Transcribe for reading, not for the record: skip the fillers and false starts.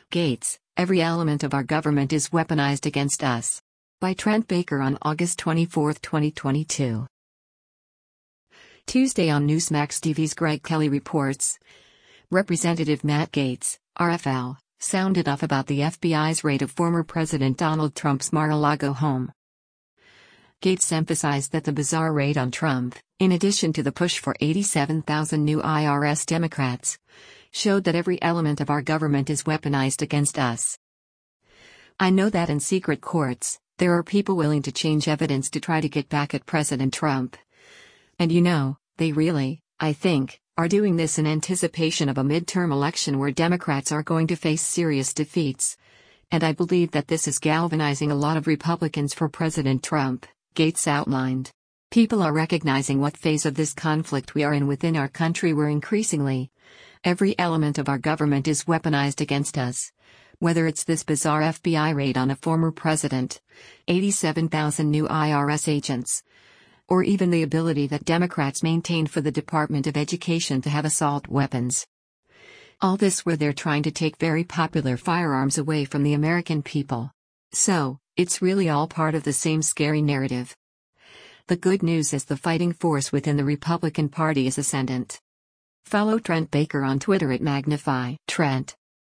Gates, every element of our government is weaponized against us. By Trent Baker on August 24, 2022. Tuesday on Newsmax TV's Greg Kelly reports. Representative Matt Gaetz, RFL, sounded off about the FBI's raid of former President Donald Trump's Mar-a-Lago home. Gaetz emphasized that the bizarre raid on Trump, in addition to the push for 87,000 new IRS Democrats, showed that every element of our government is weaponized against us. I know that in secret courts, there are people willing to change evidence to try to get back at President Trump. And they really, I think, are doing this in anticipation of a midterm election where Democrats are going to face serious defeats. And I believe that this is galvanizing a lot of Republicans for President Trump, Gaetz outlined. People are recognizing what phase of this conflict we are in within our country where increasingly, every element of our government is weaponized against us. Whether it's this bizarre FBI raid on a former president, 87,000 new IRS agents, or even the ability that Democrats maintain for the Department of Education to have assault weapons. All this where they're trying to take very popular firearms away from the American people. So, it's really all part of the same scary narrative. The good news is the fighting force within the Republican Party is ascendant. Follow Trent Baker on Twitter at Magnify Trent.